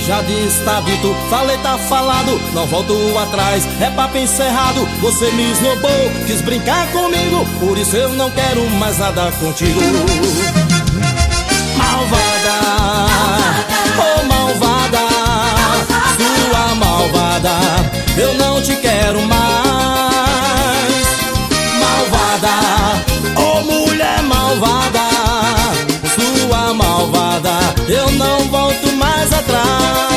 Já disse, tá dito, falei, tá falado, não volto atrás, é papo encerrado. Você me esnobou, quis brincar comigo, por isso eu não quero mais nada contigo. Malvada, oh malvada, sua malvada, eu não te quero mais. Malvada, oh mulher malvada, sua malvada, eu não volto mais atrás.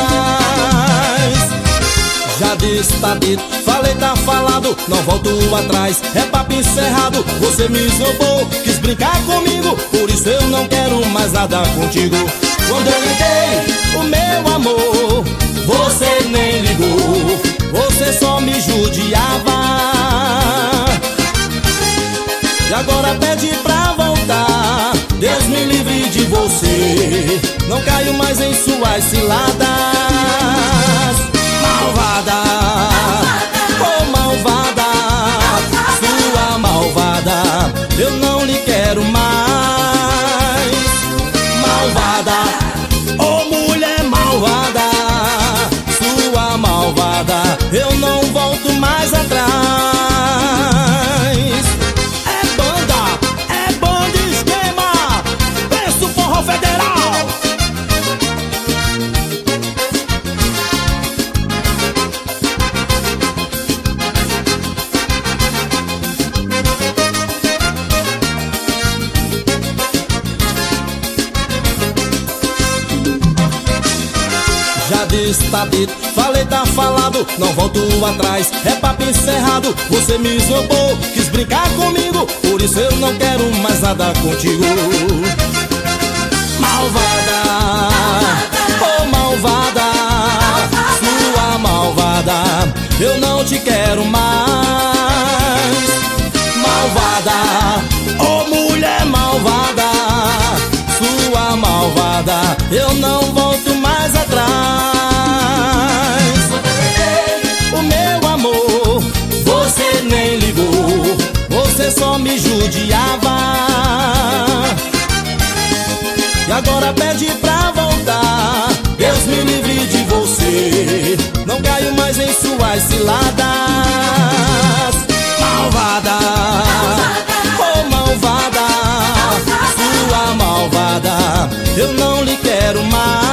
Já disse, tá dito, falei, tá falado, não volto atrás, é papo encerrado. Você me esnobou, quis brincar comigo, por isso eu não quero mais nada contigo. Quando eu liguei o meu amor, você nem ligou, você só me judiava. E agora pede pra voltar, Deus me livre de você, não caio mais em suas ciladas. Malvada, oh malvada, sua malvada, eu não lhe quero mais. Malvada, oh mulher malvada, sua malvada, eu não volto mais atrás. É banda esquema, pensa o forró federal. Já disse, tá dito, falei, tá falado, não volto atrás, é papo encerrado. Você me esnobou, quis brincar comigo, por isso eu não quero mais nada contigo. Malvada, oh malvada, sua malvada, eu não te quero mais. Malvada, oh mulher malvada, sua malvada, eu não volto mais atrás. O meu amor, você nem ligou, você só me judiava. E agora pede pra voltar, Deus me livre de você, não caio mais em suas ciladas. Malvada, oh malvada, sua malvada, eu não lhe quero mais.